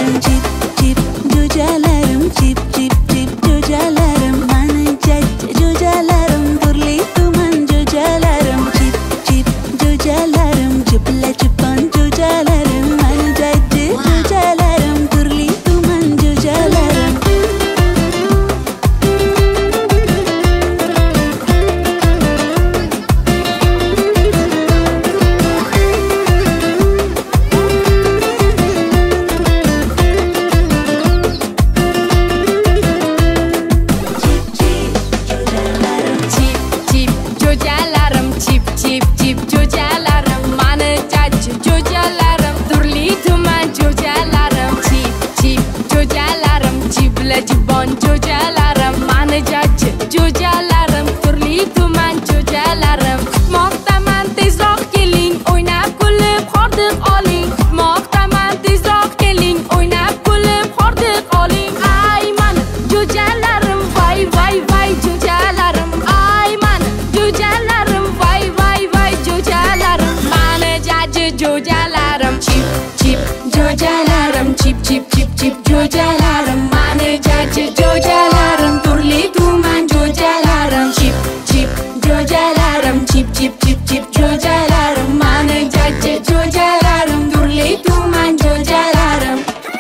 Jojalaram, mane jaji jojalaram, turli tuman jojalaram, chip jojalaram, chip jojalaram, mane jaji jojalaram, turli tuman jojalaram,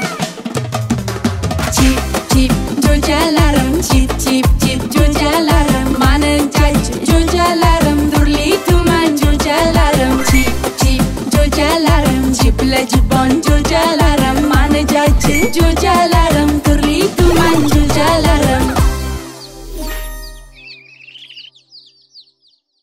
chip jojalaram, chip jojalaram, mane jaji jojalaram, turli tuman jojalaram, chip jojalaram, chip la jibon jojalaram, mane jaji jojalaram.